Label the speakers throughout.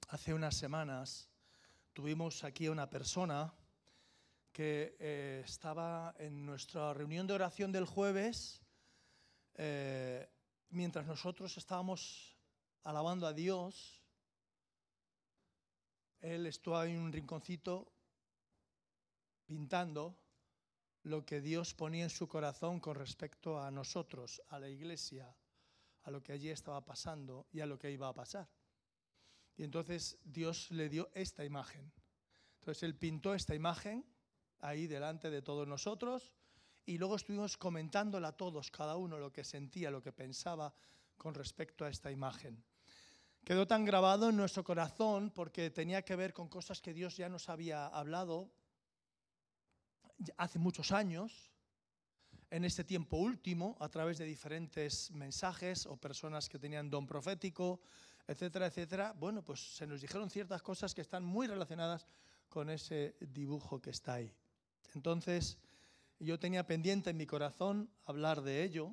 Speaker 1: Hace unas semanas tuvimos aquí a una persona que estaba en nuestra reunión de oración del jueves, mientras nosotros estábamos alabando a Dios. Él estuvo en un rinconcito pintando lo que Dios ponía en su corazón con respecto a nosotros, a la iglesia, a lo que allí estaba pasando y a lo que iba a pasar. Y entonces Dios le dio esta imagen. Entonces él pintó esta imagen ahí delante de todos nosotros y luego estuvimos comentándola todos, cada uno lo que sentía, lo que pensaba con respecto a esta imagen. Quedó tan grabado en nuestro corazón porque tenía que ver con cosas que Dios ya nos había hablado hace muchos años, en este tiempo último, a través de diferentes mensajes o personas que tenían don profético, etcétera, etcétera. Bueno, pues se nos dijeron ciertas cosas que están muy relacionadas con ese dibujo que está ahí. Entonces, yo tenía pendiente en mi corazón hablar de ello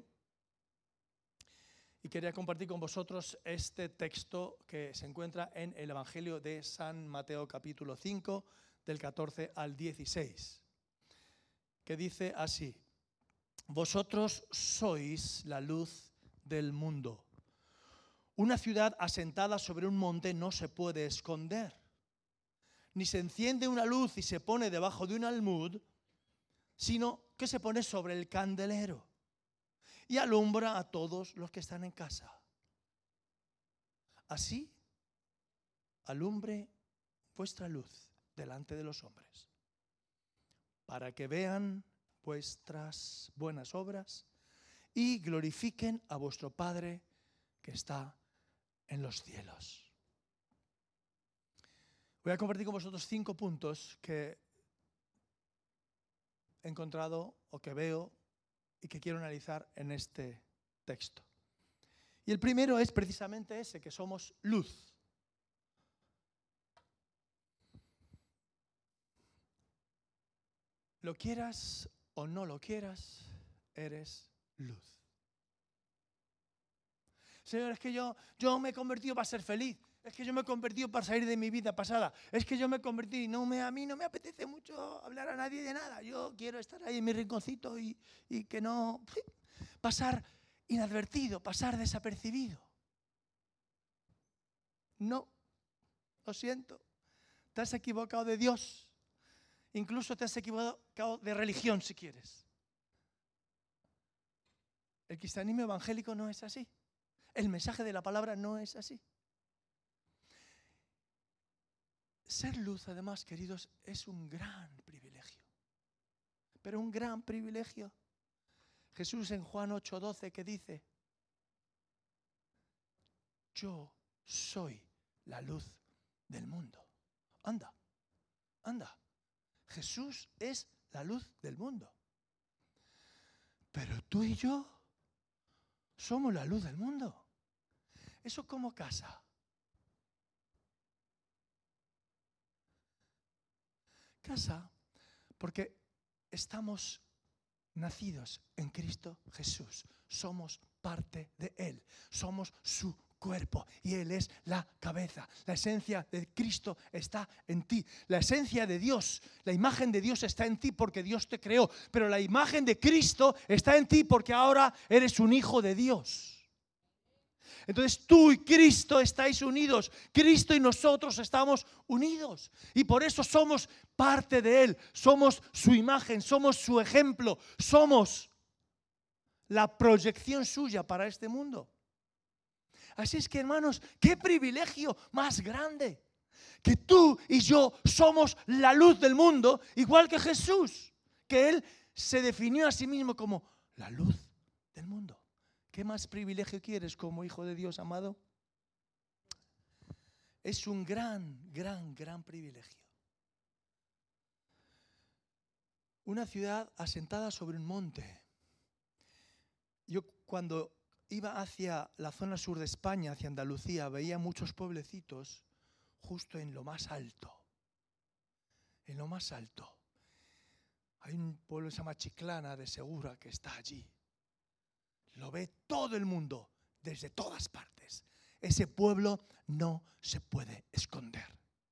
Speaker 1: y quería compartir con vosotros este texto que se encuentra en el Evangelio de San Mateo capítulo 5, del 14 al 16, que dice así: Vosotros sois la luz del mundo. Una ciudad asentada sobre un monte no se puede esconder, ni se enciende una luz y se pone debajo de un almud, sino que se pone sobre el candelero y alumbra a todos los que están en casa. Así alumbre vuestra luz delante de los hombres, para que vean vuestras buenas obras y glorifiquen a vuestro Padre que está en los cielos. Voy a compartir con vosotros 5 puntos que he encontrado o que veo y que quiero analizar en este texto. Y el primero es precisamente ese, que somos luz. Lo quieras o no lo quieras, eres luz. Señor, es que yo me he convertido para ser feliz. Es que yo me he convertido para salir de mi vida pasada. Es que yo me he convertido y a mí no me apetece mucho hablar a nadie de nada. Yo quiero estar ahí en mi rinconcito y que no pasar inadvertido, pasar desapercibido. No, lo siento. Te has equivocado de Dios. Incluso te has equivocado de religión, si quieres. El cristianismo evangélico no es así. El mensaje de la palabra no es así. Ser luz, además, queridos, es un gran privilegio. Pero un gran privilegio. Jesús en Juan 8:12 que dice: yo soy la luz del mundo. Anda. Jesús es la luz del mundo. Pero tú y yo somos la luz del mundo. ¿Eso cómo casa? Casa porque estamos nacidos en Cristo Jesús. Somos parte de Él. Somos su cuerpo y Él es la cabeza. La esencia de Cristo está en ti. La esencia de Dios, la imagen de Dios está en ti porque Dios te creó. Pero la imagen de Cristo está en ti porque ahora eres un hijo de Dios. Entonces tú y Cristo estáis unidos. Cristo y nosotros estamos unidos. Y por eso somos parte de Él. Somos su imagen, somos su ejemplo. Somos la proyección suya para este mundo. Así es que, hermanos, qué privilegio más grande. Que tú y yo somos la luz del mundo, igual que Jesús. Que Él se definió a sí mismo como la luz del mundo. ¿Qué más privilegio quieres como hijo de Dios, amado? Es un gran privilegio. Una ciudad asentada sobre un monte. Yo cuando iba hacia la zona sur de España, hacia Andalucía, veía muchos pueblecitos justo en lo más alto. En lo más alto. Hay un pueblo que se llama Chiclana de Segura que está allí. Lo ve todo el mundo, desde todas partes. ese pueblo no se puede esconder.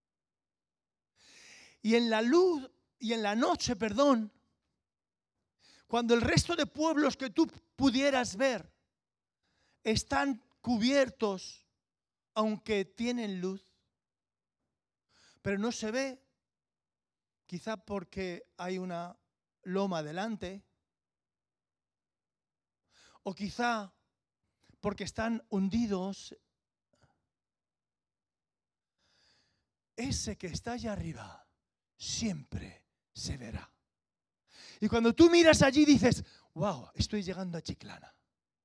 Speaker 1: Y en la luz y en la noche, cuando el resto de pueblos que tú pudieras ver están cubiertos, aunque tienen luz, pero no se ve, quizá porque hay una loma delante, o quizá porque están hundidos. Ese que está allá arriba siempre se verá. Y cuando tú miras allí dices, wow, estoy llegando a Chiclana.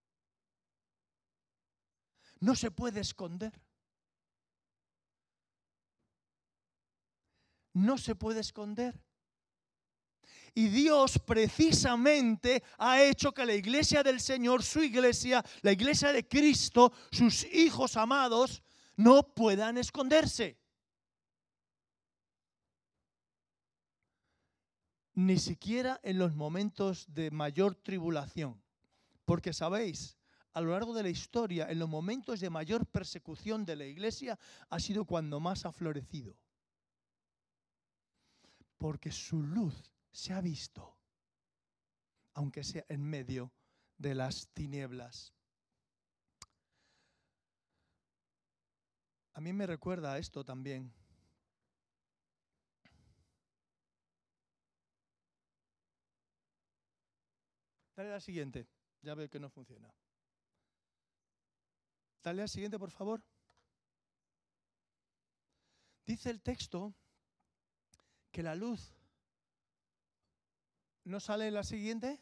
Speaker 1: No se puede esconder. No se puede esconder. Y Dios precisamente ha hecho que la iglesia del Señor, su iglesia, la iglesia de Cristo, sus hijos amados, no puedan esconderse. Ni siquiera en los momentos de mayor tribulación. Porque sabéis, a lo largo de la historia, en los momentos de mayor persecución de la iglesia, ha sido cuando más ha florecido. Porque su luz se ha visto, aunque sea en medio de las tinieblas. A mí me recuerda a esto también. Dale a la siguiente. Ya veo que no funciona. Dale a la siguiente, por favor. Dice el texto que la luz no sale en la siguiente.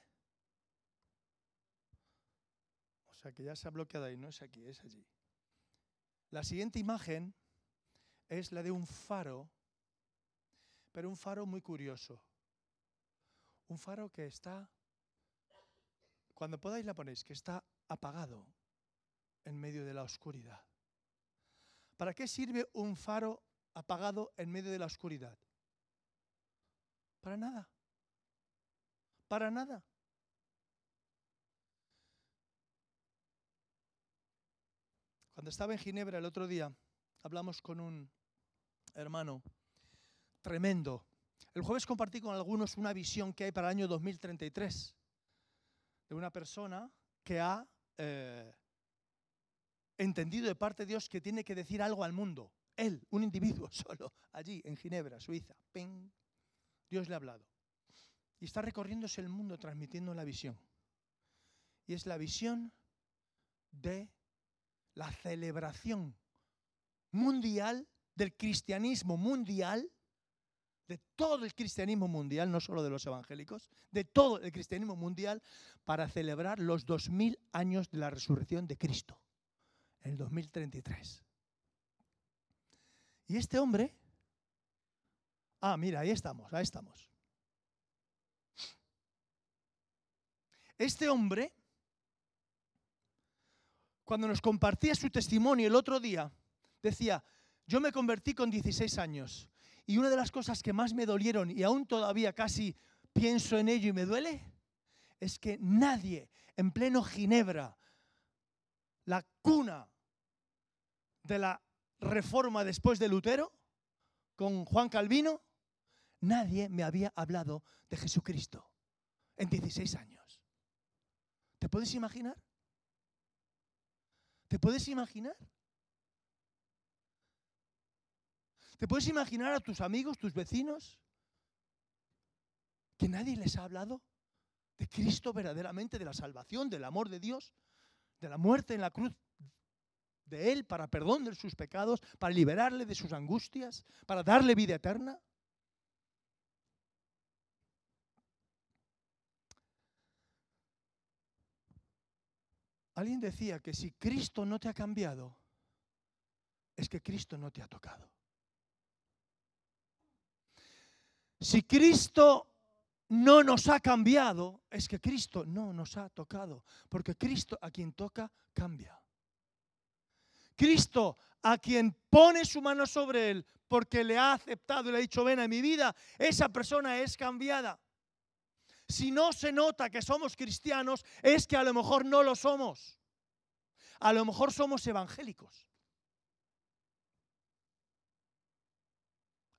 Speaker 1: O sea que ya se ha bloqueado ahí, no es aquí, es allí. La siguiente imagen es la de un faro, pero un faro muy curioso. Un faro que está, cuando podáis la ponéis, que está apagado en medio de la oscuridad. ¿Para qué sirve un faro apagado en medio de la oscuridad? Para nada. Para nada. Cuando estaba en Ginebra el otro día, hablamos con un hermano tremendo. El jueves compartí con algunos una visión que hay para el año 2033 de una persona que ha entendido de parte de Dios que tiene que decir algo al mundo. Él, un individuo solo, allí en Ginebra, Suiza. ¡Ping! Dios le ha hablado. Y está recorriéndose el mundo transmitiendo la visión. Y es la visión de la celebración mundial del cristianismo mundial, de todo el cristianismo mundial, no solo de los evangélicos, de todo el cristianismo mundial, para celebrar los 2000 años de la resurrección de Cristo, en el 2033. Y este hombre, mira, ahí estamos. Este hombre, cuando nos compartía su testimonio el otro día, decía, yo me convertí con 16 años y una de las cosas que más me dolieron y aún todavía casi pienso en ello y me duele, es que nadie en pleno Ginebra, la cuna de la reforma después de Lutero, con Juan Calvino, nadie me había hablado de Jesucristo en 16 años. ¿Te puedes imaginar? ¿Te puedes imaginar? ¿Te puedes imaginar a tus amigos, tus vecinos, que nadie les ha hablado de Cristo verdaderamente, de la salvación, del amor de Dios, de la muerte en la cruz de Él para perdón de sus pecados, para liberarle de sus angustias, para darle vida eterna? Alguien decía que si Cristo no te ha cambiado, es que Cristo no te ha tocado. Si Cristo no nos ha cambiado, es que Cristo no nos ha tocado, porque Cristo a quien toca, cambia. Cristo a quien pone su mano sobre él porque le ha aceptado y le ha dicho, ven a mi vida, esa persona es cambiada. Si no se nota que somos cristianos, es que a lo mejor no lo somos. A lo mejor somos evangélicos.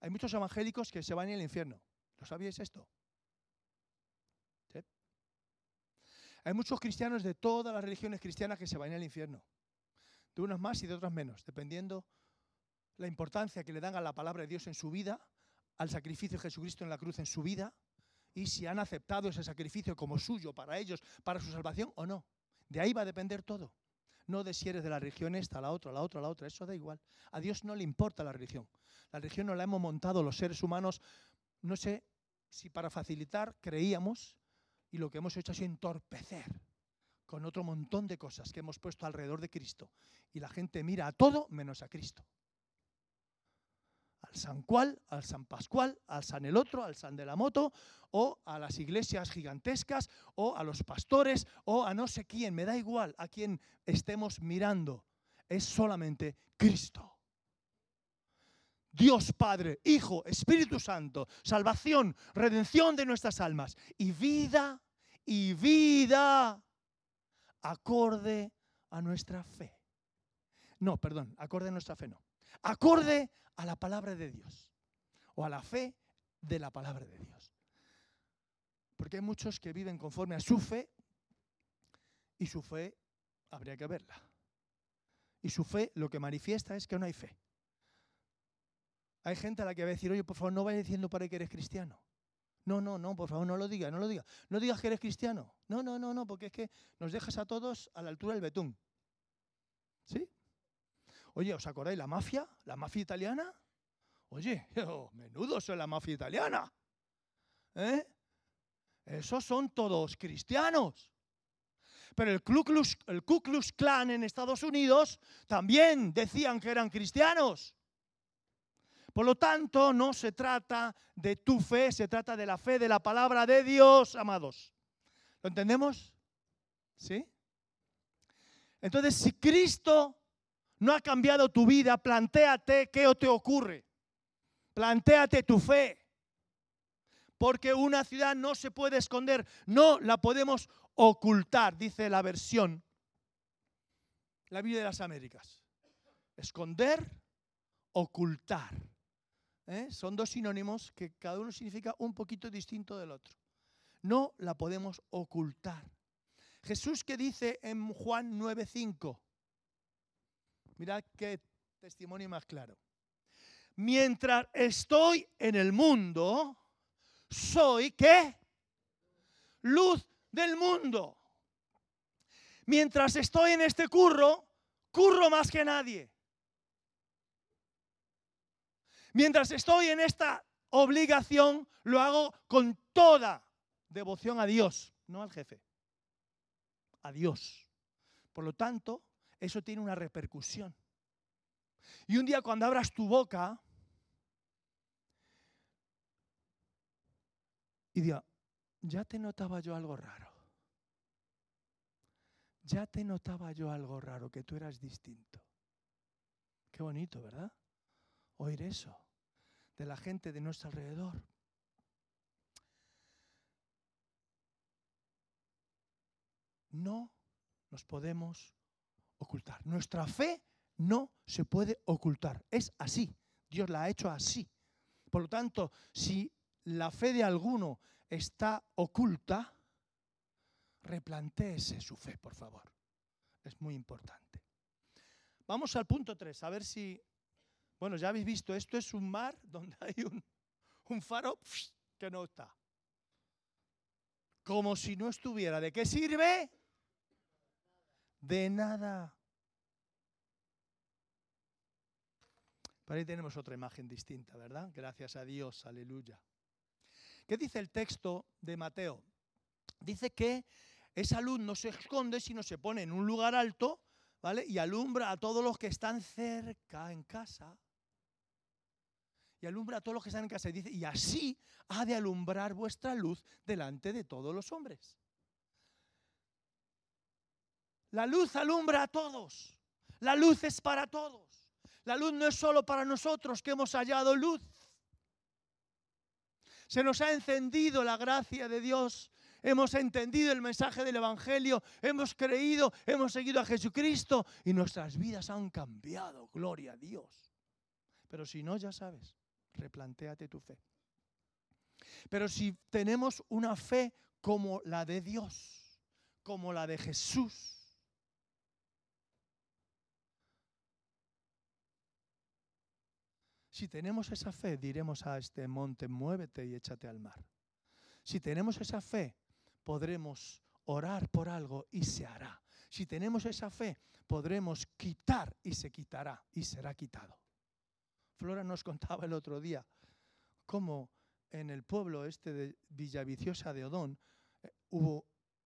Speaker 1: Hay muchos evangélicos que se van al infierno. ¿Lo sabíais esto? ¿Sí? Hay muchos cristianos de todas las religiones cristianas que se van al infierno. De unas más y de otras menos, dependiendo la importancia que le dan a la palabra de Dios en su vida, al sacrificio de Jesucristo en la cruz en su vida, y si han aceptado ese sacrificio como suyo para ellos, para su salvación o no. De ahí va a depender todo. No de si eres de la religión esta, la otra, la otra, la otra. Eso da igual. A Dios no le importa la religión. La religión no la hemos montado los seres humanos, no sé si para facilitar, creíamos, y lo que hemos hecho ha sido entorpecer con otro montón de cosas que hemos puesto alrededor de Cristo. Y la gente mira a todo menos a Cristo. Al San Cual, al San Pascual, al San el otro, al San de la moto, o a las iglesias gigantescas, o a los pastores, o a no sé quién, me da igual a quién estemos mirando. Es solamente Cristo. Dios Padre, Hijo, Espíritu Santo, salvación, redención de nuestras almas y vida acorde a nuestra fe. No, perdón, acorde a nuestra fe no. Acorde a la palabra de Dios o a la fe de la palabra de Dios. Porque hay muchos que viven conforme a su fe y su fe habría que verla. Y su fe lo que manifiesta es que no hay fe. Hay gente a la que va a decir, oye, por favor, no vayas diciendo para que eres cristiano. No, por favor, no lo digas. No digas que eres cristiano. No, porque es que nos dejas a todos a la altura del betún. ¿Sí? Oye, ¿os acordáis la mafia? ¿La mafia italiana? Oye, menudo soy la mafia italiana. Esos son todos cristianos. Pero el Ku Klux Klan en Estados Unidos también decían que eran cristianos. Por lo tanto, no se trata de tu fe, se trata de la fe de la palabra de Dios, amados. ¿Lo entendemos? ¿Sí? Entonces, si Cristo no ha cambiado tu vida, plantéate qué te ocurre. Plantéate tu fe. Porque una ciudad no se puede esconder, no la podemos ocultar, dice la versión, la Biblia de las Américas. Esconder, ocultar. Son dos sinónimos que cada uno significa un poquito distinto del otro. No la podemos ocultar. Jesús, que dice en Juan 9:5, mirad qué testimonio más claro. Mientras estoy en el mundo, soy, ¿qué? Luz del mundo. Mientras estoy en este curro más que nadie. Mientras estoy en esta obligación, lo hago con toda devoción a Dios, no al jefe, a Dios. Por lo tanto, eso tiene una repercusión. Y un día cuando abras tu boca y diga, ya te notaba yo algo raro. Ya te notaba yo algo raro, que tú eras distinto. Qué bonito, ¿verdad? Oír eso de la gente de nuestro alrededor. No nos podemos ocultar. Nuestra fe no se puede ocultar. Es así. Dios la ha hecho así. Por lo tanto, si la fe de alguno está oculta, replantéese su fe, por favor. Es muy importante. Vamos al punto 3, a ver si... Bueno, ya habéis visto, esto es un mar donde hay un faro que no está. Como si no estuviera. ¿De qué sirve? De nada. Por ahí tenemos otra imagen distinta, ¿verdad? Gracias a Dios, aleluya. ¿Qué dice el texto de Mateo? Dice que esa luz no se esconde, sino se pone en un lugar alto, ¿vale? Y alumbra a todos los que están cerca en casa. Y alumbra a todos los que están en casa. Y dice, y así ha de alumbrar vuestra luz delante de todos los hombres. La luz alumbra a todos. La luz es para todos. La luz no es solo para nosotros que hemos hallado luz. Se nos ha encendido la gracia de Dios. Hemos entendido el mensaje del Evangelio. Hemos creído, hemos seguido a Jesucristo. Y nuestras vidas han cambiado. Gloria a Dios. Pero si no, ya sabes. replantéate tu fe. Pero si tenemos una fe como la de Dios, como la de Jesús, si tenemos esa fe, diremos a este monte, muévete y échate al mar. Si tenemos esa fe, podremos orar por algo y se hará. Si tenemos esa fe, podremos quitar y se quitará y será quitado. Flora nos contaba el otro día cómo en el pueblo este de Villaviciosa de Odón hubo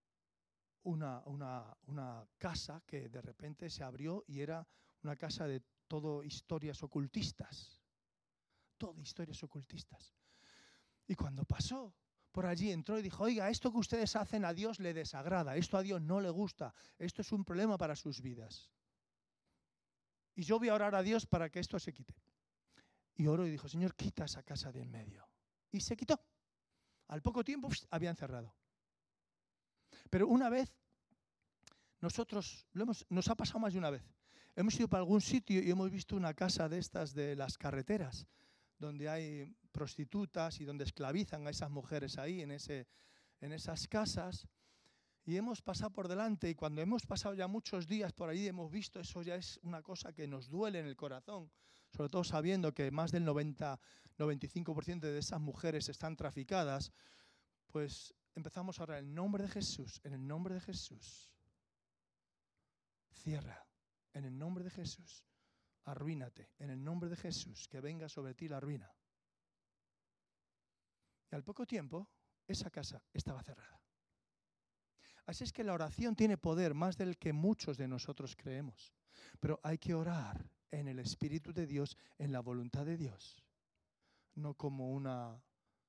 Speaker 1: una casa que de repente se abrió y era una casa de todo historias ocultistas. Todo historias ocultistas. Y cuando pasó por allí, entró y dijo, oiga, esto que ustedes hacen a Dios le desagrada, esto a Dios no le gusta, esto es un problema para sus vidas. Y yo voy a orar a Dios para que esto se quite. Y oró y dijo, Señor, quita esa casa de en medio. Y se quitó. Al poco tiempo habían cerrado. Pero una vez, nosotros, nos ha pasado más de una vez, hemos ido para algún sitio y hemos visto una casa de estas de las carreteras, donde hay prostitutas y donde esclavizan a esas mujeres ahí, en esas casas. Y hemos pasado por delante y cuando hemos pasado ya muchos días por allí hemos visto, eso ya es una cosa que nos duele en el corazón, sobre todo sabiendo que más del 90-95% de esas mujeres están traficadas, pues empezamos a orar en el nombre de Jesús, en el nombre de Jesús. Cierra, en el nombre de Jesús. Arruínate, en el nombre de Jesús, que venga sobre ti la ruina. Y al poco tiempo, esa casa estaba cerrada. Así es que la oración tiene poder más del que muchos de nosotros creemos. Pero hay que orar en el Espíritu de Dios, en la voluntad de Dios. No como una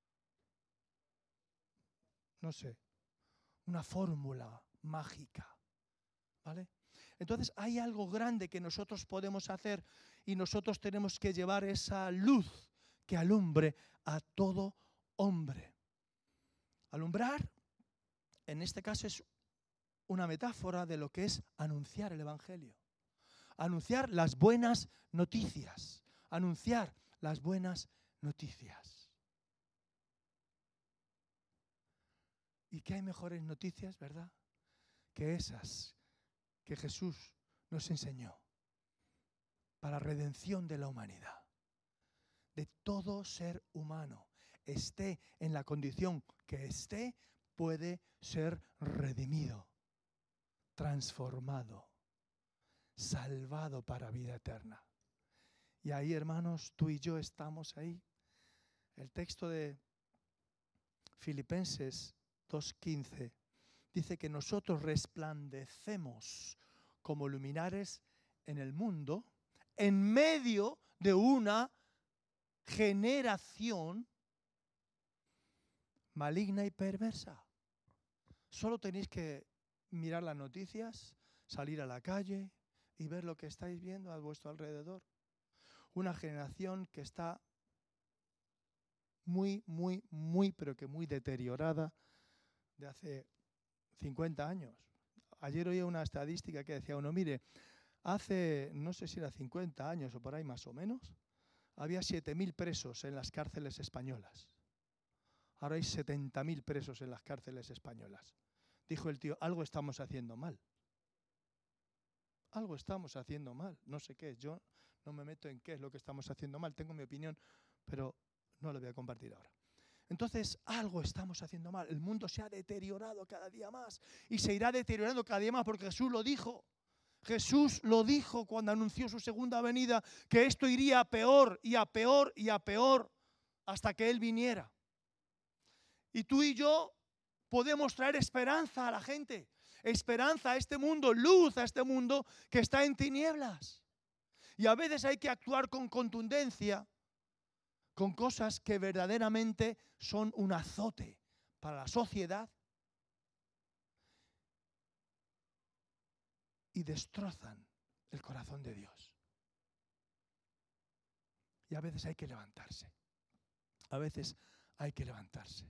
Speaker 1: fórmula mágica. ¿Vale? Entonces hay algo grande que nosotros podemos hacer y nosotros tenemos que llevar esa luz que alumbre a todo hombre. Alumbrar, en este caso, es una metáfora de lo que es anunciar el Evangelio. Anunciar las buenas noticias. Anunciar las buenas noticias. ¿Y qué hay mejores noticias, verdad? Que esas que Jesús nos enseñó para redención de la humanidad, de todo ser humano, esté en la condición que esté, puede ser redimido, transformado, salvado para vida eterna. Y ahí, hermanos, tú y yo estamos ahí. El texto de Filipenses 2:15 dice que nosotros resplandecemos como luminares en el mundo, en medio de una generación maligna y perversa. Solo tenéis que mirar las noticias, salir a la calle y ver lo que estáis viendo a vuestro alrededor. Una generación que está muy, pero que muy deteriorada de hace 50 años. Ayer oía una estadística que decía uno, mire, hace, no sé si era 50 años o por ahí más o menos, había 7.000 presos en las cárceles españolas. Ahora hay 70.000 presos en las cárceles españolas. Dijo el tío, algo estamos haciendo mal. Algo estamos haciendo mal. No sé qué es. Yo no me meto en qué es lo que estamos haciendo mal. Tengo mi opinión, pero no la voy a compartir ahora. Entonces, algo estamos haciendo mal. El mundo se ha deteriorado cada día más y se irá deteriorando cada día más porque Jesús lo dijo. Jesús lo dijo cuando anunció su segunda venida, que esto iría a peor y a peor y a peor hasta que Él viniera. Y tú y yo podemos traer esperanza a la gente, esperanza a este mundo, luz a este mundo que está en tinieblas. Y a veces hay que actuar con contundencia, con cosas que verdaderamente son un azote para la sociedad y destrozan el corazón de Dios. Y a veces hay que levantarse. A veces hay que levantarse.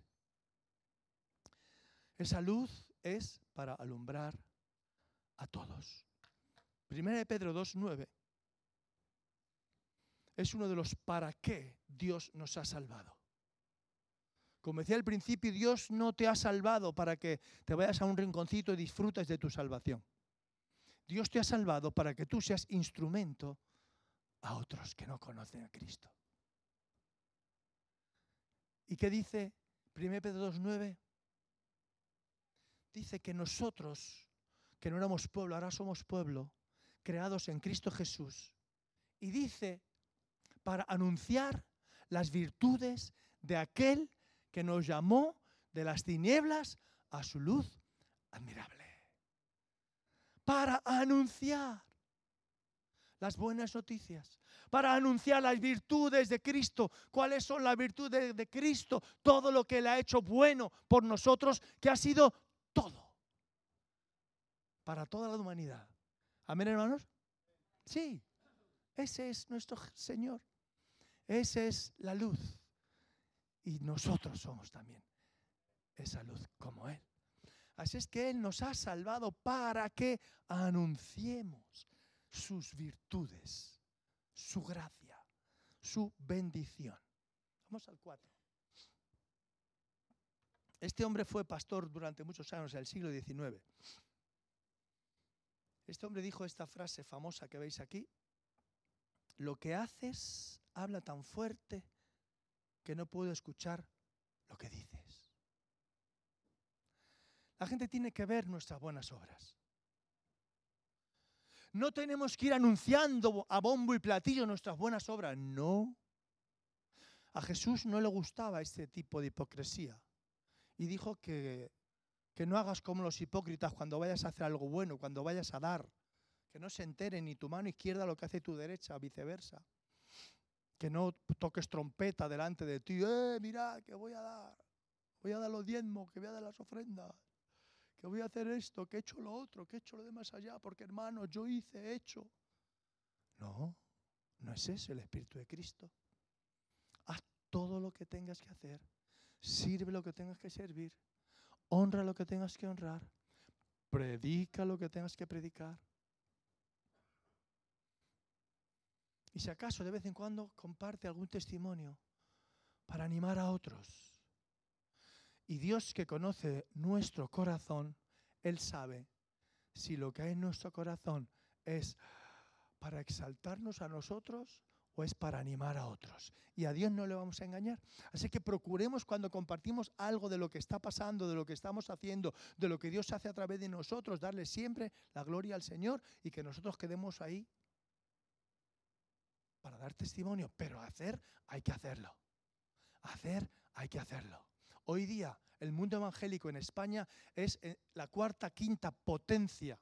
Speaker 1: Esa luz es para alumbrar a todos. 1 Pedro 2:9 es uno de los para qué Dios nos ha salvado. Como decía al principio, Dios no te ha salvado para que te vayas a un rinconcito y disfrutes de tu salvación. Dios te ha salvado para que tú seas instrumento a otros que no conocen a Cristo. ¿Y qué dice 1 Pedro 2:9? Dice que nosotros, que no éramos pueblo, ahora somos pueblo, creados en Cristo Jesús. Y dice, para anunciar las virtudes de aquel que nos llamó de las tinieblas a su luz admirable. Para anunciar las buenas noticias, para anunciar las virtudes de Cristo. ¿Cuáles son las virtudes de Cristo? Todo lo que Él ha hecho bueno por nosotros, que ha sido todo, para toda la humanidad. ¿Amén, hermanos? Sí, ese es nuestro Señor. Esa es la luz. Y nosotros somos también esa luz como Él. Así es que Él nos ha salvado para que anunciemos sus virtudes, su gracia, su bendición. Vamos al 4. Este hombre fue pastor durante muchos años, del siglo XIX. Este hombre dijo esta frase famosa que veis aquí: lo que haces habla tan fuerte que no puedo escuchar lo que dices. La gente tiene que ver nuestras buenas obras. No tenemos que ir anunciando a bombo y platillo nuestras buenas obras, no. A Jesús no le gustaba este tipo de hipocresía y dijo que no hagas como los hipócritas cuando vayas a hacer algo bueno, cuando vayas a dar, que no se entere ni tu mano izquierda lo que hace tu derecha, viceversa. Que no toques trompeta delante de ti, mira que voy a dar los diezmos, que voy a dar las ofrendas, que voy a hacer esto, que he hecho lo otro, que he hecho lo de más allá, porque hermano, yo he hecho. No, no es ese el Espíritu de Cristo. Haz todo lo que tengas que hacer, sirve lo que tengas que servir, honra lo que tengas que honrar, predica lo que tengas que predicar. Y si acaso de vez en cuando comparte algún testimonio para animar a otros. Y Dios, que conoce nuestro corazón, Él sabe si lo que hay en nuestro corazón es para exaltarnos a nosotros o es para animar a otros. Y a Dios no le vamos a engañar. Así que procuremos, cuando compartimos algo de lo que está pasando, de lo que estamos haciendo, de lo que Dios hace a través de nosotros, darle siempre la gloria al Señor y que nosotros quedemos ahí para dar testimonio. Pero hacer, hay que hacerlo. Hacer, hay que hacerlo. Hoy día el mundo evangélico en España es la quinta potencia.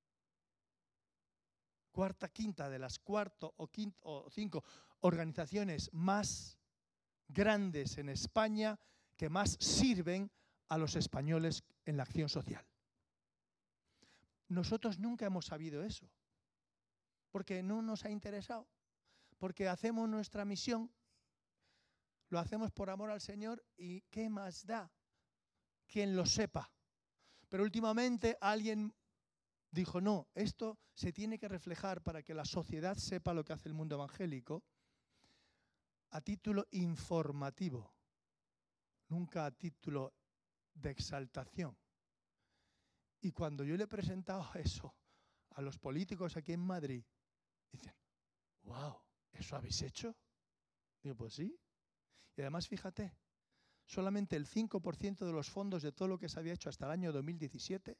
Speaker 1: Quinta de las o 5 organizaciones más grandes en España que más sirven a los españoles en la acción social. Nosotros nunca hemos sabido eso, porque no nos ha interesado, porque hacemos nuestra misión, lo hacemos por amor al Señor y ¿qué más da quien lo sepa? Pero últimamente alguien dijo, no, esto se tiene que reflejar para que la sociedad sepa lo que hace el mundo evangélico a título informativo, nunca a título de exaltación. Y cuando yo le he presentado eso a los políticos aquí en Madrid, dicen, wow, ¿eso habéis hecho? Digo, pues sí. Y además, fíjate, solamente el 5% de los fondos de todo lo que se había hecho hasta el año 2017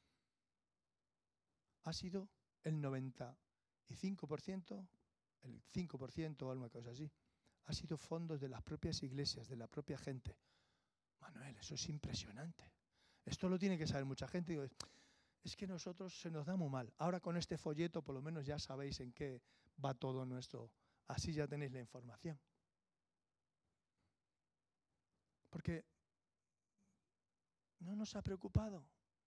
Speaker 1: ha sido el 95%, el 5% o alguna cosa así, ha sido fondos de las propias iglesias, de la propia gente. Manuel, eso es impresionante. Esto lo tiene que saber mucha gente. Digo, es que nosotros se nos da muy mal. Ahora con este folleto por lo menos ya sabéis en qué va todo nuestro. Así ya tenéis la información. Porque no nos ha preocupado.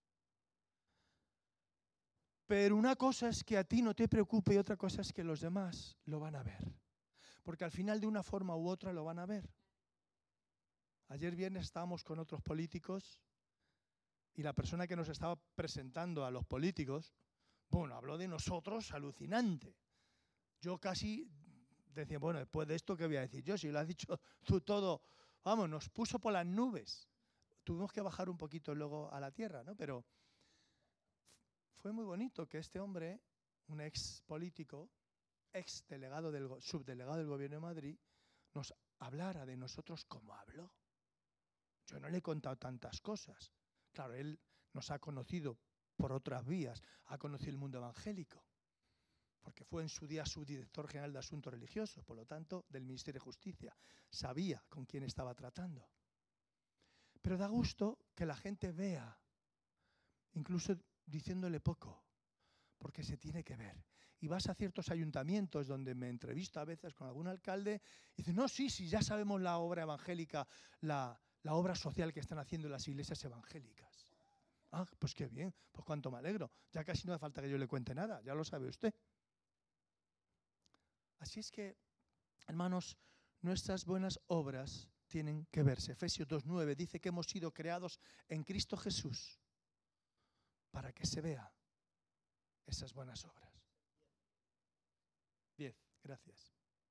Speaker 1: Pero una cosa es que a ti no te preocupe y otra cosa es que los demás lo van a ver. Porque al final de una forma u otra lo van a ver. Ayer viernes estábamos con otros políticos y la persona que nos estaba presentando a los políticos, bueno, habló de nosotros alucinante. Yo casi decía, bueno, después de esto, ¿qué voy a decir yo? Si lo has dicho tú todo, vamos, nos puso por las nubes. Tuvimos que bajar un poquito luego a la tierra, ¿no? Pero fue muy bonito que este hombre, un ex político, subdelegado del Gobierno de Madrid, nos hablara de nosotros como habló. Yo no le he contado tantas cosas. Claro, él nos ha conocido por otras vías, ha conocido el mundo evangélico, porque fue en su día subdirector general de Asuntos Religiosos, por lo tanto, del Ministerio de Justicia. Sabía con quién estaba tratando. Pero da gusto que la gente vea, incluso diciéndole poco, porque se tiene que ver. Y vas a ciertos ayuntamientos donde me entrevisto a veces con algún alcalde y dicen, no, sí, ya sabemos la obra evangélica, la obra social que están haciendo las iglesias evangélicas. Ah, pues qué bien, pues cuánto me alegro. Ya casi no hace falta que yo le cuente nada, ya lo sabe usted. Así es que, hermanos, nuestras buenas obras tienen que verse. Efesios 2:9 dice que hemos sido creados en Cristo Jesús para que se vea esas buenas obras. 10, gracias.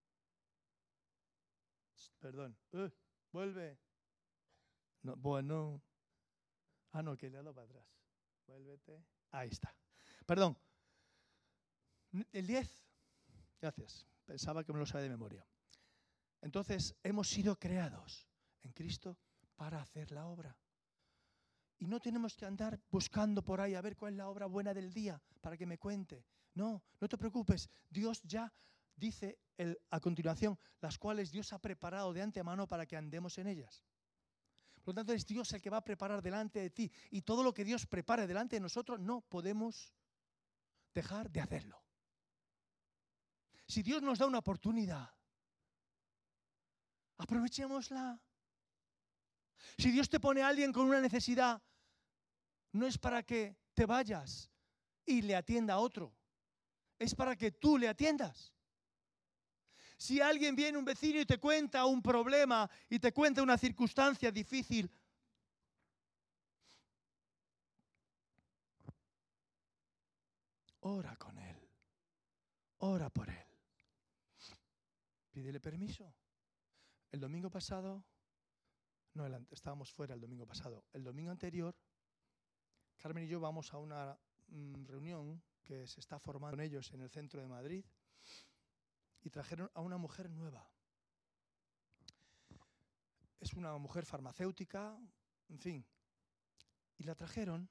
Speaker 1: Perdón. Vuelve. No, bueno. Ah, no, que le he dado para atrás. Vuélvete. Ahí está. Perdón. El 10. Gracias. Pensaba que me lo sabía de memoria. Entonces, hemos sido creados en Cristo para hacer la obra. Y no tenemos que andar buscando por ahí a ver cuál es la obra buena del día para que me cuente. No, no te preocupes. Dios ya dice a continuación, las cuales Dios ha preparado de antemano para que andemos en ellas. Por lo tanto, es Dios el que va a preparar delante de ti. Y todo lo que Dios prepare delante de nosotros, no podemos dejar de hacerlo. Si Dios nos da una oportunidad, aprovechémosla. Si Dios te pone a alguien con una necesidad, no es para que te vayas y le atienda a otro. Es para que tú le atiendas. Si alguien viene, un vecino, y te cuenta un problema y te cuenta una circunstancia difícil, ora con él. Ora por él. Pídele permiso. El domingo pasado, no, estábamos fuera el domingo pasado. El domingo anterior, Carmen y yo vamos a una reunión que se está formando con ellos en el centro de Madrid y trajeron a una mujer nueva. Es una mujer farmacéutica, en fin. Y la trajeron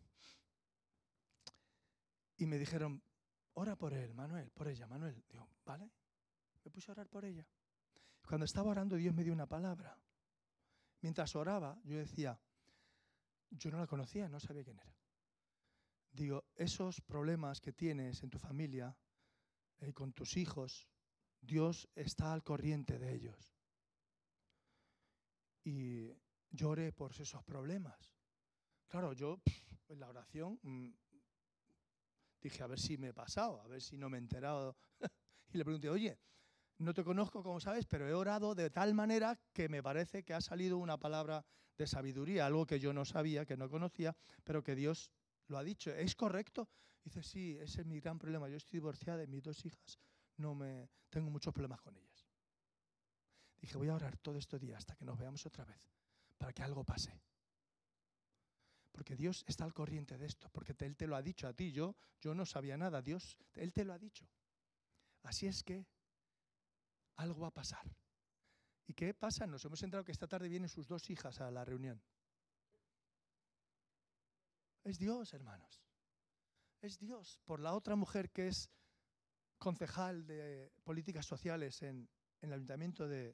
Speaker 1: y me dijeron, ora por él, Manuel, por ella, Manuel. Digo, ¿vale? Me puse a orar por ella. Cuando estaba orando, Dios me dio una palabra. Mientras oraba, yo decía, yo no la conocía, no sabía quién era. Digo, esos problemas que tienes en tu familia, con tus hijos, Dios está al corriente de ellos. Y lloré por esos problemas. Claro, yo en la oración dije, a ver si me he pasado, a ver si no me he enterado. Y le pregunté, oye, no te conozco, como sabes, pero he orado de tal manera que me parece que ha salido una palabra de sabiduría, algo que yo no sabía, que no conocía, pero que Dios lo ha dicho. ¿Es correcto? Dice, sí, ese es mi gran problema. Yo estoy divorciada de mis 2 hijas, tengo muchos problemas con ellas. Dije, voy a orar todo este día hasta que nos veamos otra vez, para que algo pase. Porque Dios está al corriente de esto, porque Él te lo ha dicho a ti. Yo no sabía nada, Él te lo ha dicho. Así es que algo va a pasar. ¿Y qué pasa? Nos hemos enterado que esta tarde vienen sus 2 hijas a la reunión. Es Dios, hermanos. Es Dios. Por la otra mujer que es concejal de políticas sociales en el ayuntamiento de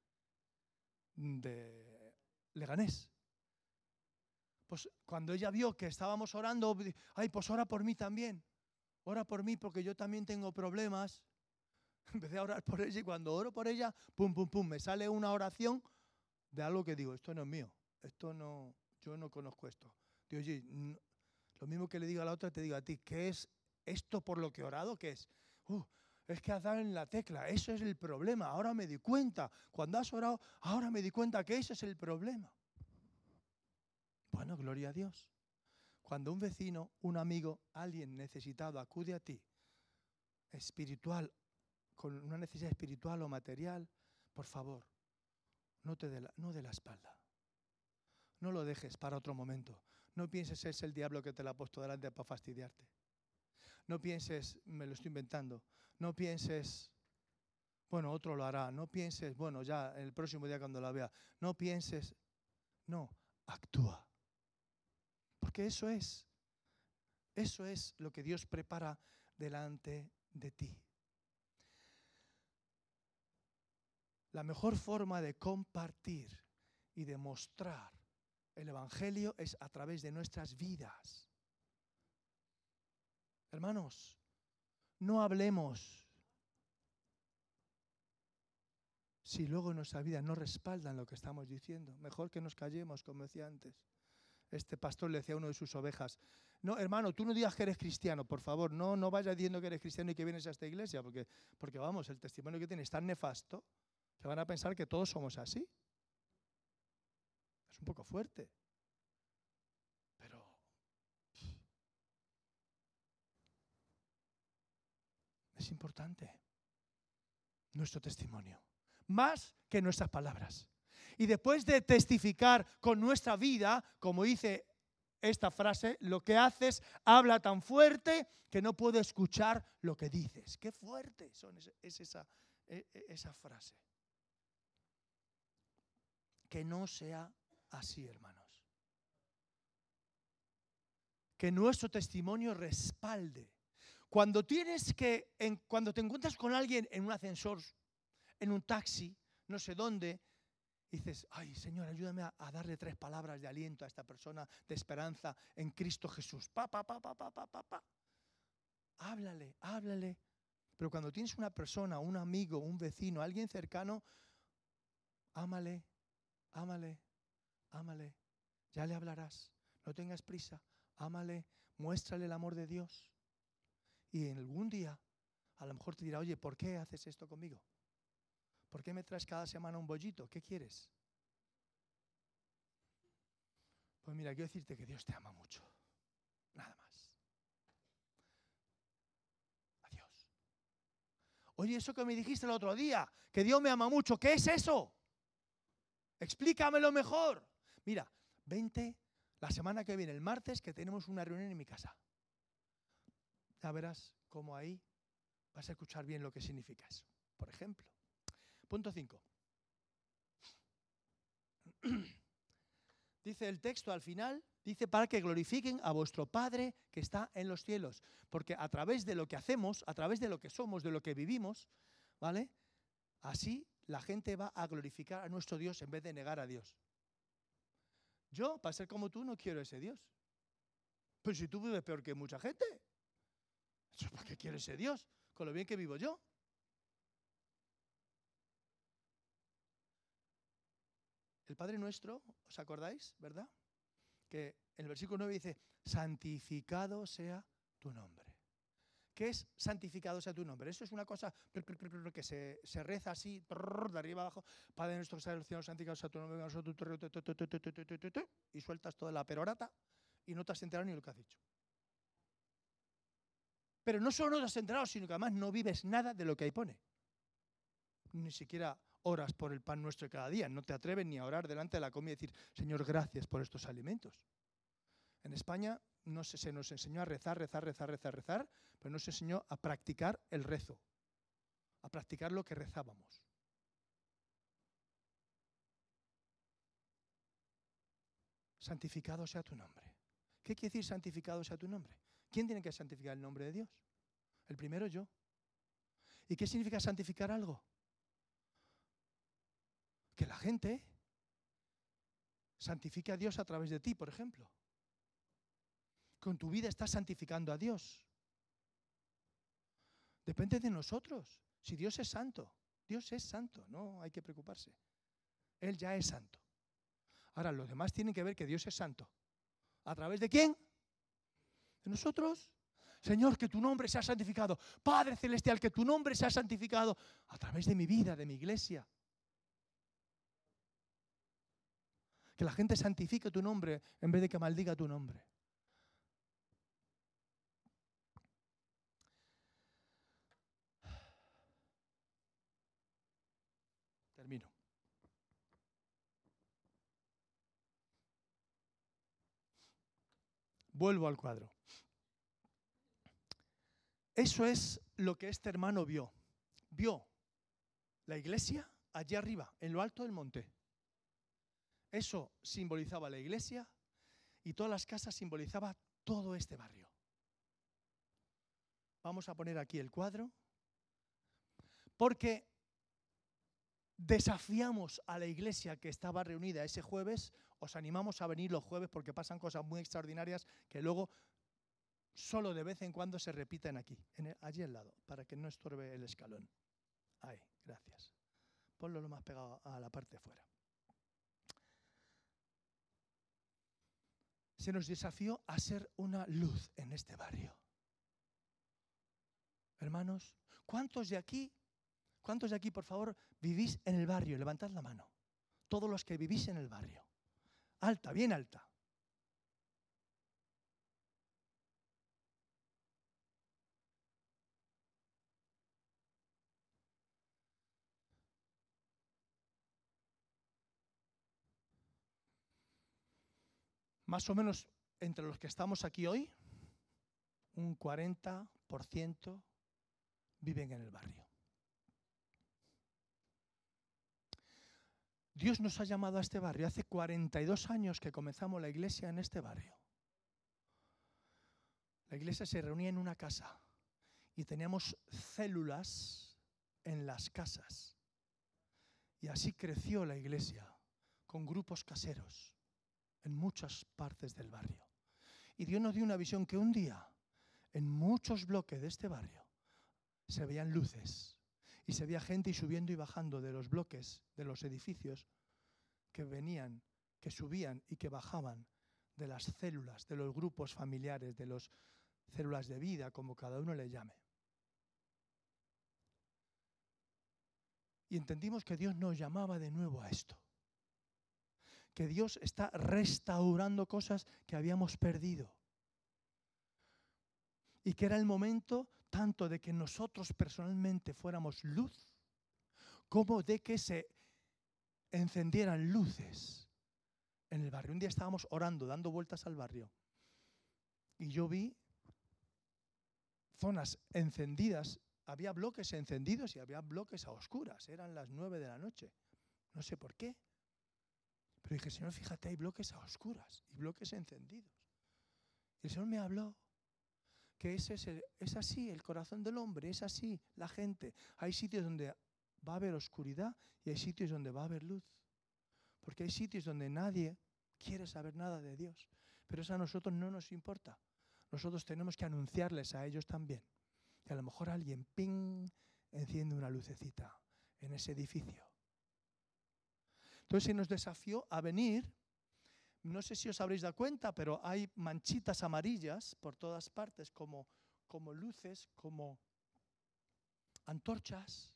Speaker 1: Leganés. Pues cuando ella vio que estábamos orando, ay, pues ora por mí también. Ora por mí porque yo también tengo problemas. Empecé a orar por ella y cuando oro por ella, pum, pum, pum, me sale una oración de algo que digo, esto no es mío, yo no conozco esto. Digo, oye, lo mismo que le digo a la otra, te digo a ti, ¿qué es esto por lo que he orado? ¿Qué es? Es que has dado en la tecla, eso es el problema, ahora me di cuenta, cuando has orado, ahora me di cuenta que ese es el problema. Bueno, gloria a Dios. Cuando un vecino, un amigo, alguien necesitado acude a ti, espiritual, con una necesidad espiritual o material, por favor, no dé la espalda. No lo dejes para otro momento. No pienses es el diablo que te lo ha puesto delante para fastidiarte. No pienses, me lo estoy inventando. No pienses, bueno, otro lo hará. No pienses, bueno, ya el próximo día cuando la vea. No pienses, no, actúa. Porque eso es lo que Dios prepara delante de ti. La mejor forma de compartir y de mostrar el Evangelio es a través de nuestras vidas. Hermanos, no hablemos si luego nuestra vida no respaldan lo que estamos diciendo. Mejor que nos callemos, como decía antes. Este pastor le decía a uno de sus ovejas, no, hermano, tú no digas que eres cristiano, por favor, no vayas diciendo que eres cristiano y que vienes a esta iglesia, porque vamos, el testimonio que tienes es tan nefasto que van a pensar que todos somos así. Es un poco fuerte, pero es importante nuestro testimonio, más que nuestras palabras. Y después de testificar con nuestra vida, como dice esta frase, lo que haces habla tan fuerte que no puedo escuchar lo que dices. Qué fuerte es esa frase. Que no sea así, hermanos. Que nuestro testimonio respalde. Cuando te encuentras con alguien en un ascensor, en un taxi, no sé dónde, dices, ay, Señor, ayúdame a darle 3 palabras de aliento a esta persona, de esperanza en Cristo Jesús. Háblale. Pero cuando tienes una persona, un amigo, un vecino, alguien cercano, ámale. Ya le hablarás. No tengas prisa. Ámale, muéstrale el amor de Dios. Y en algún día, a lo mejor te dirá, oye, ¿por qué haces esto conmigo? ¿Por qué me traes cada semana un bollito? ¿Qué quieres? Pues mira, quiero decirte que Dios te ama mucho. Nada más. Adiós. Oye, eso que me dijiste el otro día, que Dios me ama mucho, ¿qué es eso? Explícamelo mejor. Mira, vente la semana que viene, el martes, que tenemos una reunión en mi casa. Ya verás cómo ahí vas a escuchar bien lo que significa eso. Por ejemplo. Punto 5. Dice el texto al final, dice para que glorifiquen a vuestro Padre que está en los cielos. Porque a través de lo que hacemos, a través de lo que somos, de lo que vivimos, ¿vale? Así la gente va a glorificar a nuestro Dios en vez de negar a Dios. Yo, para ser como tú, no quiero ese Dios. Pero si tú vives peor que mucha gente, ¿para qué quiero ese Dios? Con lo bien que vivo yo. El Padre Nuestro, ¿os acordáis, verdad? Que el versículo 9 dice, santificado sea tu nombre. ¿Qué es santificado sea tu nombre? Eso es una cosa que se reza así, de arriba abajo. Padre nuestro que estás en los cielos, santificado sea tu nombre, y sueltas toda la perorata y no te has enterado ni lo que has dicho. Pero no solo no te has enterado, sino que además no vives nada de lo que ahí pone. Ni siquiera oras por el pan nuestro de cada día. No te atreves ni a orar delante de la comida y decir, Señor, gracias por estos alimentos. En España se nos enseñó a rezar, pero no se enseñó a practicar el rezo, a practicar lo que rezábamos. Santificado sea tu nombre. ¿Qué quiere decir santificado sea tu nombre? ¿Quién tiene que santificar el nombre de Dios? El primero yo. ¿Y qué significa santificar algo? Que la gente santifique a Dios a través de ti, por ejemplo. Con tu vida estás santificando a Dios. Depende de nosotros. Si Dios es santo, no hay que preocuparse. Él ya es santo. Ahora, los demás tienen que ver que Dios es santo. ¿A través de quién? ¿De nosotros? Señor, que tu nombre sea santificado. Padre Celestial, que tu nombre sea santificado a través de mi vida, de mi iglesia. Que la gente santifique tu nombre en vez de que maldiga tu nombre. Vuelvo al cuadro. Eso es lo que este hermano vio. Vio la iglesia allí arriba, en lo alto del monte. Eso simbolizaba la iglesia y todas las casas simbolizaba todo este barrio. Vamos a poner aquí el cuadro, porque desafiamos a la iglesia que estaba reunida ese jueves. Os animamos a venir los jueves porque pasan cosas muy extraordinarias que luego solo de vez en cuando se repiten aquí, allí al lado, para que no estorbe el escalón. Ahí, gracias. Ponlo lo más pegado a la parte de fuera. Se nos desafió a ser una luz en este barrio. Hermanos, ¿cuántos de aquí, por favor, vivís en el barrio? Levantad la mano. Todos los que vivís en el barrio. Alta, bien alta. Más o menos entre los que estamos aquí hoy, un 40% viven en el barrio. Dios nos ha llamado a este barrio. Hace 42 años que comenzamos la iglesia en este barrio. La iglesia se reunía en una casa y teníamos células en las casas. Y así creció la iglesia, con grupos caseros en muchas partes del barrio. Y Dios nos dio una visión que un día, en muchos bloques de este barrio, se veían luces y se veía gente subiendo y bajando de los bloques, de los edificios, que venían, que subían y que bajaban de las células, de los grupos familiares, de las células de vida, como cada uno le llame. Y entendimos que Dios nos llamaba de nuevo a esto. Que Dios está restaurando cosas que habíamos perdido. Y que era el momento tanto de que nosotros personalmente fuéramos luz, como de que se encendieran luces en el barrio. Un día estábamos orando, dando vueltas al barrio, y yo vi zonas encendidas. Había bloques encendidos y había bloques a oscuras. Eran las 9 de la noche. No sé por qué. Pero dije, Señor, fíjate, hay bloques a oscuras y bloques encendidos. Y el Señor me habló que es así el corazón del hombre, es así la gente. Hay sitios donde va a haber oscuridad y hay sitios donde va a haber luz. Porque hay sitios donde nadie quiere saber nada de Dios. Pero eso a nosotros no nos importa. Nosotros tenemos que anunciarles a ellos también. Que a lo mejor alguien, ¡ping!, enciende una lucecita en ese edificio. Entonces se nos desafió a venir. No sé si os habréis dado cuenta, pero hay manchitas amarillas por todas partes, como luces, como antorchas.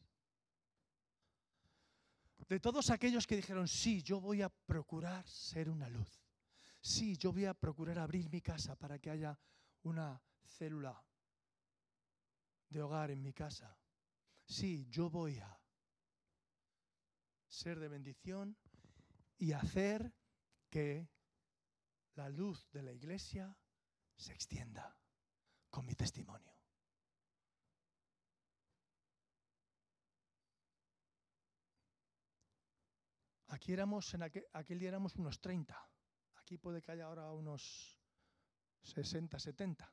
Speaker 1: De todos aquellos que dijeron, sí, yo voy a procurar ser una luz. Sí, yo voy a procurar abrir mi casa para que haya una célula de hogar en mi casa. Sí, yo voy a ser de bendición y hacer que la luz de la iglesia se extienda con mi testimonio. Aquí éramos, aquel día éramos unos 30. Aquí puede que haya ahora unos 60, 70.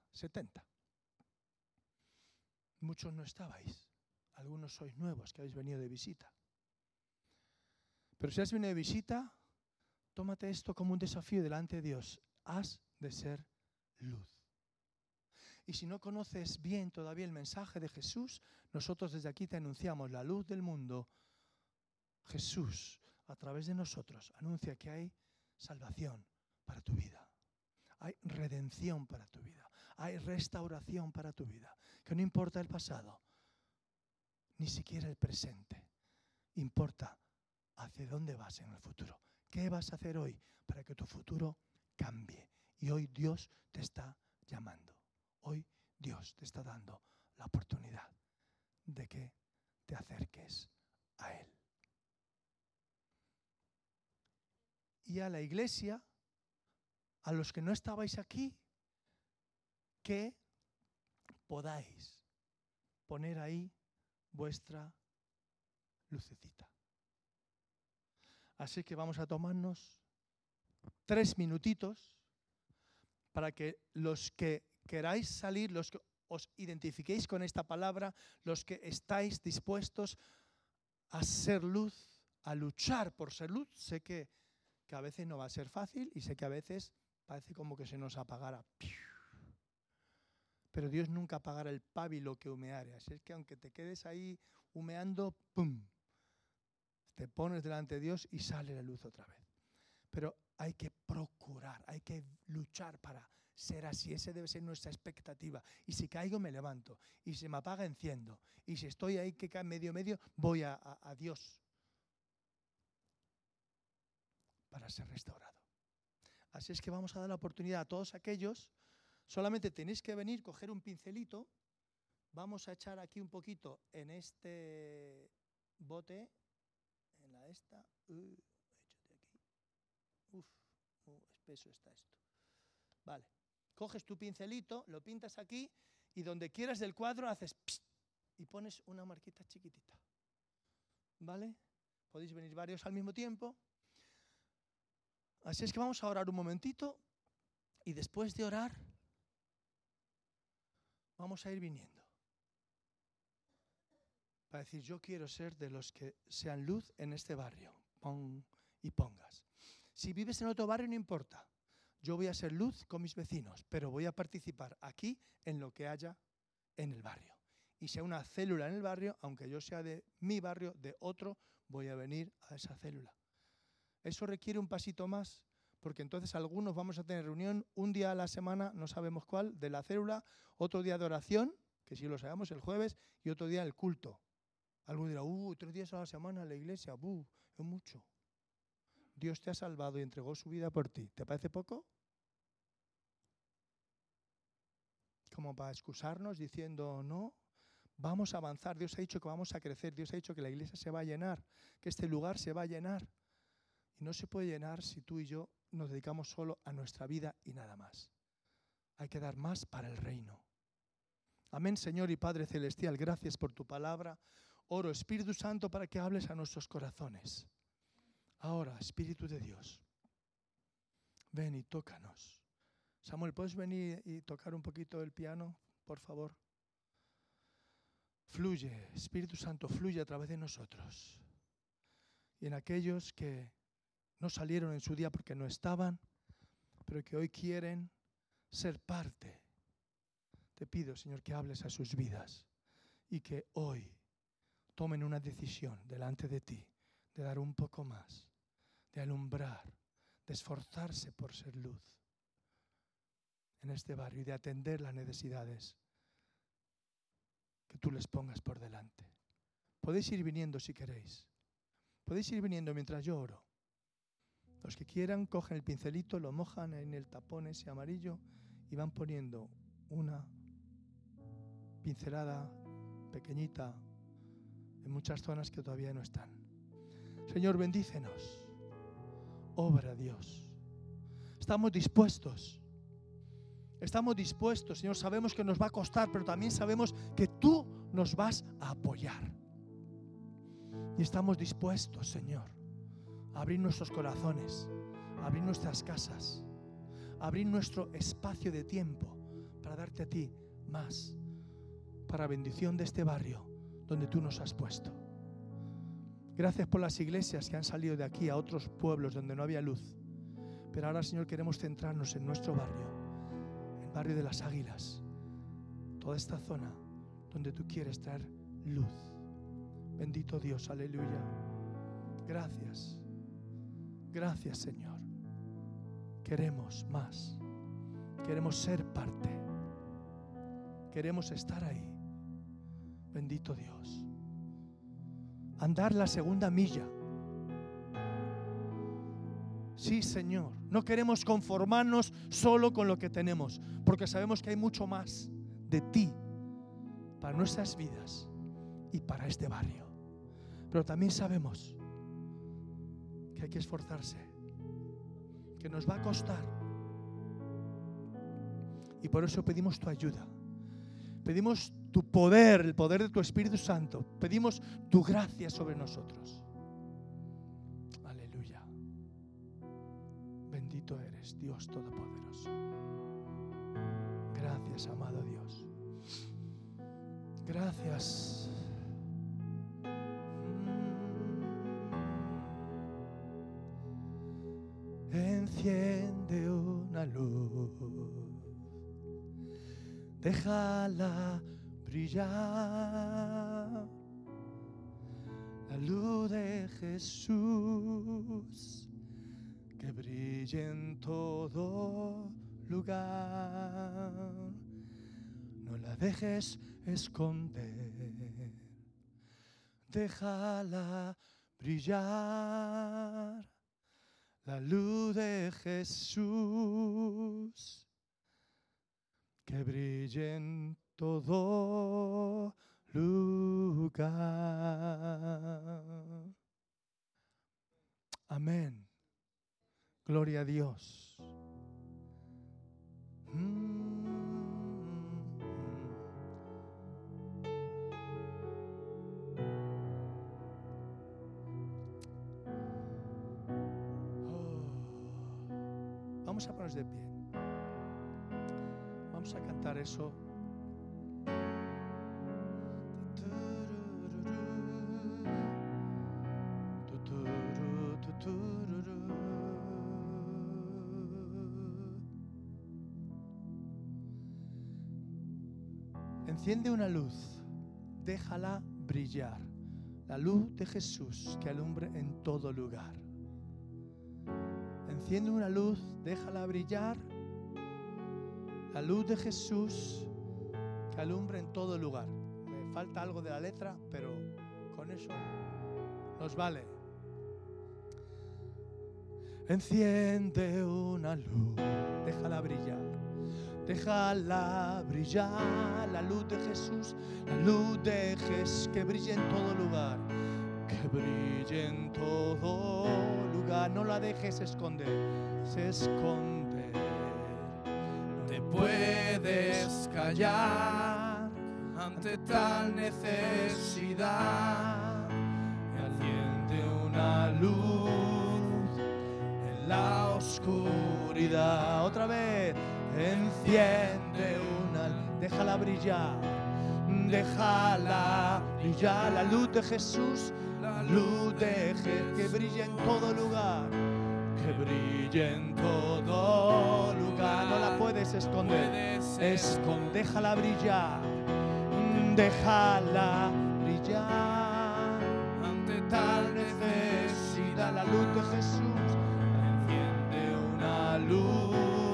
Speaker 1: Muchos no estabais. Algunos sois nuevos que habéis venido de visita. Pero si has venido de visita, tómate esto como un desafío delante de Dios. Has de ser luz. Y si no conoces bien todavía el mensaje de Jesús, nosotros desde aquí te anunciamos la luz del mundo. Jesús, a través de nosotros, anuncia que hay salvación para tu vida. Hay redención para tu vida. Hay restauración para tu vida. Que no importa el pasado, ni siquiera el presente. Importa hacia dónde vas en el futuro. ¿Qué vas a hacer hoy para que tu futuro cambie? Y hoy Dios te está llamando. Hoy Dios te está dando la oportunidad de que te acerques a Él. Y a la iglesia, a los que no estabais aquí, que podáis poner ahí vuestra lucecita. Así que vamos a tomarnos 3 minutitos para que los que queráis salir, los que os identifiquéis con esta palabra, los que estáis dispuestos a ser luz, a luchar por ser luz. Sé que a veces no va a ser fácil y sé que a veces parece como que se nos apagara. Pero Dios nunca apagará el pábilo que humeare. Así es que aunque te quedes ahí humeando, ¡pum!, te pones delante de Dios y sale la luz otra vez. Pero hay que procurar, hay que luchar para ser así. Esa debe ser nuestra expectativa. Y si caigo, me levanto. Y si me apaga, enciendo. Y si estoy ahí que cae medio, voy a Dios para ser restaurado. Así es que vamos a dar la oportunidad a todos aquellos. Solamente tenéis que venir, coger un pincelito. Vamos a echar aquí un poquito en este bote. En la esta. Échate aquí. Espeso está esto. Vale. Coges tu pincelito, lo pintas aquí y donde quieras del cuadro haces pss, y pones una marquita chiquitita. ¿Vale? Podéis venir varios al mismo tiempo. Así es que vamos a orar un momentito y después de orar vamos a ir viniendo. Para decir, yo quiero ser de los que sean luz en este barrio. Pon y pongas. Si vives en otro barrio no importa. Yo voy a ser luz con mis vecinos, pero voy a participar aquí en lo que haya en el barrio. Y sea una célula en el barrio, aunque yo sea de mi barrio, de otro, voy a venir a esa célula. Eso requiere un pasito más, porque entonces algunos vamos a tener reunión un día a la semana, no sabemos cuál, de la célula, otro día de oración, que sí lo sabemos, el jueves, y otro día el culto. Alguno dirá, 3 días a la semana en la iglesia, es mucho. Dios te ha salvado y entregó su vida por ti. ¿Te parece poco? Como para excusarnos diciendo, no, vamos a avanzar. Dios ha dicho que vamos a crecer. Dios ha dicho que la iglesia se va a llenar, que este lugar se va a llenar. Y no se puede llenar si tú y yo nos dedicamos solo a nuestra vida y nada más. Hay que dar más para el reino. Amén, Señor y Padre Celestial, gracias por tu palabra. Oro, Espíritu Santo, para que hables a nuestros corazones. Ahora, Espíritu de Dios, ven y tócanos. Samuel, ¿puedes venir y tocar un poquito el piano, por favor? Fluye, Espíritu Santo, fluye a través de nosotros. Y en aquellos que no salieron en su día porque no estaban, pero que hoy quieren ser parte, te pido, Señor, que hables a sus vidas y que hoy tomen una decisión delante de ti, de dar un poco más, de alumbrar, de esforzarse por ser luz en este barrio y de atender las necesidades que tú les pongas por delante. Podéis ir viniendo si queréis. Podéis ir viniendo mientras yo oro. Los que quieran, cogen el pincelito, lo mojan en el tapón ese amarillo y van poniendo una pincelada pequeñita en muchas zonas que todavía no están. Señor, bendícenos. Obra, Dios. Estamos dispuestos. Estamos dispuestos, Señor. Sabemos que nos va a costar, pero también sabemos que tú nos vas a apoyar. Y estamos dispuestos, Señor, a abrir nuestros corazones, a abrir nuestras casas, a abrir nuestro espacio de tiempo para darte a ti más, para bendición de este barrio donde tú nos has puesto. Gracias por las iglesias que han salido de aquí a otros pueblos donde no había luz. Pero ahora, Señor, queremos centrarnos en nuestro barrio, el barrio de las Águilas, toda esta zona donde tú quieres traer luz. Bendito Dios, aleluya. Gracias. Gracias, Señor. Queremos más. Queremos ser parte. Queremos estar ahí. Bendito Dios. Andar la segunda milla. Sí, Señor. No queremos conformarnos solo con lo que tenemos, porque sabemos que hay mucho más de ti para nuestras vidas y para este barrio. Pero también sabemos que hay que esforzarse, que nos va a costar, Y por eso pedimos tu ayuda. Pedimos tu poder, el poder de tu Espíritu Santo. Pedimos tu gracia sobre nosotros. Aleluya. Bendito eres, Dios Todopoderoso. Gracias, amado Dios. Gracias. Enciende una luz, déjala brillar, la luz de Jesús, que brille en todo lugar. No la dejes esconder, déjala brillar, la luz de Jesús, que brille en todo lugar. Amén. Gloria a Dios. Vamos a ponernos de pie. Vamos a cantar eso. Enciende una luz, déjala brillar, la luz de Jesús que alumbre en todo lugar. Enciende una luz, déjala brillar, la luz de Jesús que alumbre en todo lugar. Me falta algo de la letra, pero con eso nos vale. Enciende una luz, déjala brillar. Déjala brillar, la luz de Jesús, la luz de Jesús, que brille en todo lugar, que brille en todo lugar. No la dejes esconder, se esconde. No te puedes callar ante tal necesidad. Enciende una luz en la oscuridad. Otra vez. Enciende una, déjala brillar, la luz de Jesús, la luz de Jesús, que brille en todo lugar, que brille en todo lugar. No la puedes esconder, déjala brillar, déjala brillar ante tal necesidad. La luz de Jesús enciende una luz.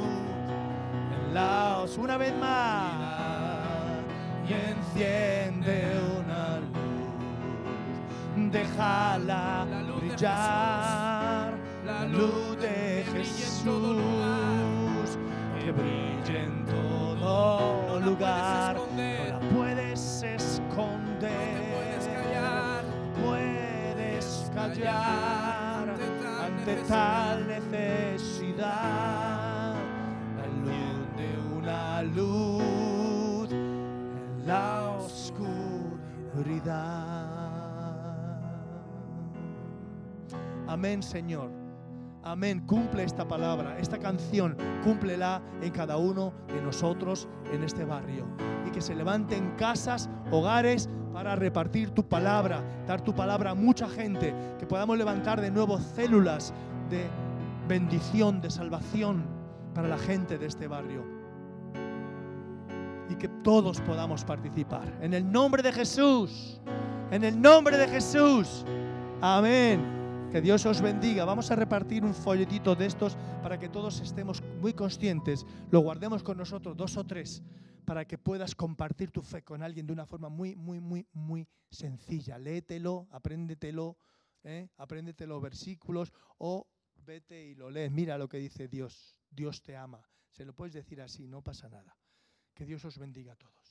Speaker 1: Una vez más, y enciende una luz, déjala brillar, la luz de Jesús, que brille en todo lugar. No la puedes esconder, puedes callar ante tal necesidad. Una luz en la oscuridad. Amén, Señor. Amén. Cumple esta palabra, esta canción, cúmplela en cada uno de nosotros en este barrio. Y que se levanten casas, hogares, para repartir tu palabra, dar tu palabra a mucha gente. Que podamos levantar de nuevo células de bendición, de salvación para la gente de este barrio. Y que todos podamos participar. En el nombre de Jesús. En el nombre de Jesús. Amén. Que Dios os bendiga. Vamos a repartir un folletito de estos para que todos estemos muy conscientes. Lo guardemos con nosotros, 2 o 3, para que puedas compartir tu fe con alguien de una forma muy sencilla. Léetelo, apréndetelo, apréndetelo versículos o vete y lo lees. Mira lo que dice Dios. Dios te ama. Se lo puedes decir así, no pasa nada. Que Dios os bendiga a todos.